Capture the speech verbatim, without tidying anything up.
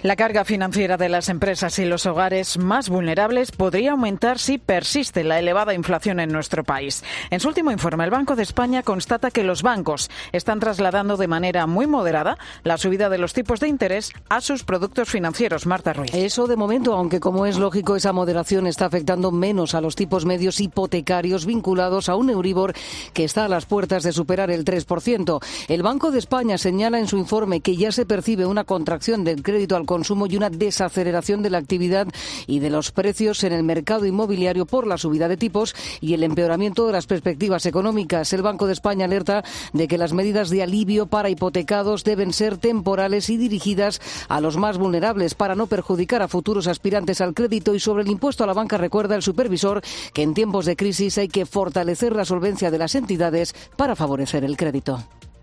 La carga financiera de las empresas y los hogares más vulnerables podría aumentar si persiste la elevada inflación en nuestro país. En su último informe, el Banco de España constata que los bancos están trasladando de manera muy moderada la subida de los tipos de interés a sus productos financieros. Marta Ruiz. Eso de momento, aunque como es lógico, esa moderación está afectando menos a los tipos medios hipotecarios vinculados a un Euribor que está a las puertas de superar el tres por ciento. El Banco de España señala en su informe que ya se percibe una contracción del crédito al consumo y una desaceleración de la actividad y de los precios en el mercado inmobiliario por la subida de tipos y el empeoramiento de las perspectivas económicas. El Banco de España alerta de que las medidas de alivio para hipotecados deben ser temporales y dirigidas a los más vulnerables para no perjudicar a futuros aspirantes al crédito. Y sobre el impuesto a la banca, recuerda el supervisor que en tiempos de crisis hay que fortalecer la solvencia de las entidades para favorecer el crédito.